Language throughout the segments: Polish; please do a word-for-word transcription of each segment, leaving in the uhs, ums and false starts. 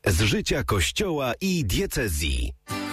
z życia Kościoła i diecezji.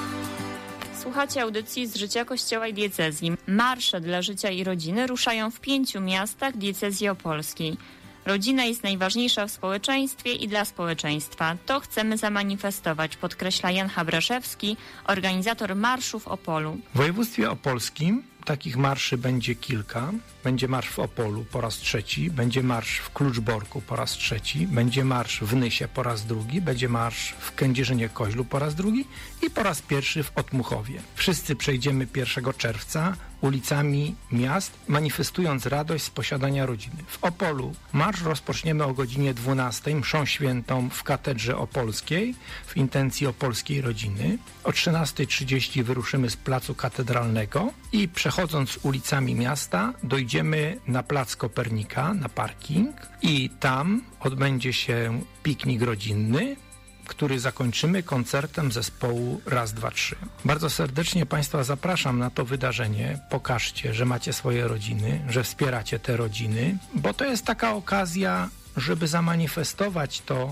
Słuchacie audycji z życia Kościoła i diecezji. Marsze dla życia i rodziny ruszają w pięciu miastach diecezji opolskiej. Rodzina jest najważniejsza w społeczeństwie i dla społeczeństwa. To chcemy zamanifestować, podkreśla Jan Habraszewski, organizator marszu w Opolu. W województwie opolskim takich marszy będzie kilka. Będzie marsz w Opolu po raz trzeci, będzie marsz w Kluczborku po raz trzeci, będzie marsz w Nysie po raz drugi, będzie marsz w Kędzierzynie-Koźlu po raz drugi i po raz pierwszy w Otmuchowie. Wszyscy przejdziemy pierwszego czerwca ulicami miast, manifestując radość z posiadania rodziny. W Opolu marsz rozpoczniemy o godzinie dwunastej mszą świętą w Katedrze Opolskiej w intencji opolskiej rodziny. O trzynastej trzydzieści wyruszymy z Placu Katedralnego i przechodząc ulicami miasta dojdziemy na Plac Kopernika, na parking i tam odbędzie się piknik rodzinny, który zakończymy koncertem zespołu Raz, Dwa, Trzy. Bardzo serdecznie Państwa zapraszam na to wydarzenie. Pokażcie, że macie swoje rodziny, że wspieracie te rodziny, bo to jest taka okazja, żeby zamanifestować to,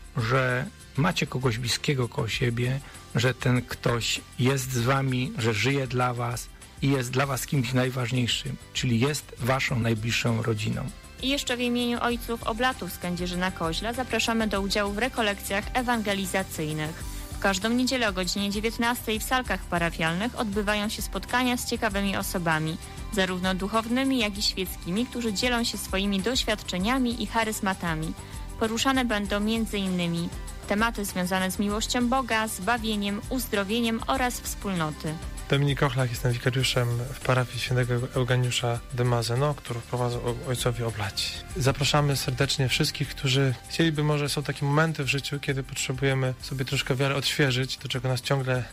że macie kogoś bliskiego koło siebie, że ten ktoś jest z Wami, że żyje dla Was i jest dla Was kimś najważniejszym, czyli jest Waszą najbliższą rodziną. I jeszcze w imieniu ojców oblatów z Kędzierzyna-Koźla zapraszamy do udziału w rekolekcjach ewangelizacyjnych. W każdą niedzielę o godzinie dziewiętnastej w salkach parafialnych odbywają się spotkania z ciekawymi osobami, zarówno duchownymi, jak i świeckimi, którzy dzielą się swoimi doświadczeniami i charyzmatami. Poruszane będą między innymi tematy związane z miłością Boga, zbawieniem, uzdrowieniem oraz wspólnoty. Dominik Ochlach, jestem wikariuszem w parafii świętego Eugeniusza de Mazeno, którą prowadzą ojcowie oblaci. Zapraszamy serdecznie wszystkich, którzy chcieliby, może są takie momenty w życiu, kiedy potrzebujemy sobie troszkę wiarę odświeżyć, do czego nas ciągle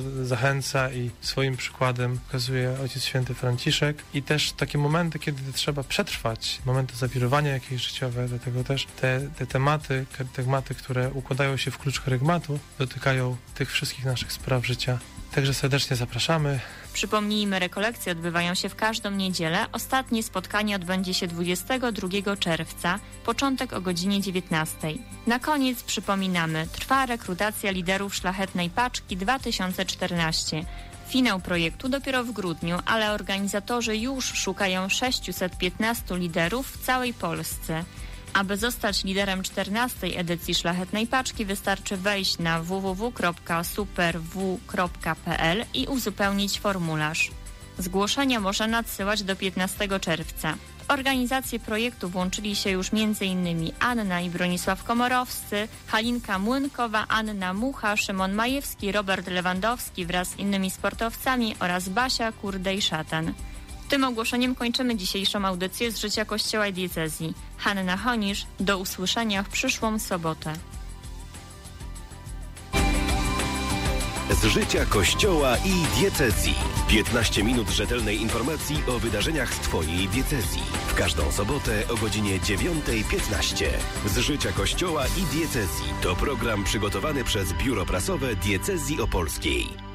zachęca i swoim przykładem pokazuje Ojciec Święty Franciszek. I też takie momenty, kiedy trzeba przetrwać, momenty zawirowania jakieś życiowe, dlatego też te, te tematy, tematy, które układają się w klucz charygmatu, dotykają tych wszystkich naszych spraw życia. Także serdecznie zapraszamy. Przypomnijmy, rekolekcje odbywają się w każdą niedzielę. Ostatnie spotkanie odbędzie się dwudziestego drugiego czerwca, początek o godzinie dziewiętnastej. Na koniec przypominamy, trwa rekrutacja liderów Szlachetnej Paczki dwa tysiące czternaście. Finał projektu dopiero w grudniu, ale organizatorzy już szukają sześciuset piętnastu liderów w całej Polsce. Aby zostać liderem czternastej edycji Szlachetnej Paczki, wystarczy wejść na w w w kropka super w kropka p l i uzupełnić formularz. Zgłoszenia można nadsyłać do piętnastego czerwca. W organizację projektu włączyli się już m.in. Anna i Bronisław Komorowscy, Halinka Młynkowa, Anna Mucha, Szymon Majewski, Robert Lewandowski wraz z innymi sportowcami oraz Basia Kurdej-Szatan. Tym ogłoszeniem kończymy dzisiejszą audycję z życia Kościoła i diecezji. Hanna Honisz, do usłyszenia w przyszłą sobotę. Z życia Kościoła i diecezji. piętnaście minut rzetelnej informacji o wydarzeniach z Twojej diecezji. W każdą sobotę o godzinie dziewiąta piętnaście. Z życia Kościoła i diecezji to program przygotowany przez Biuro Prasowe Diecezji Opolskiej.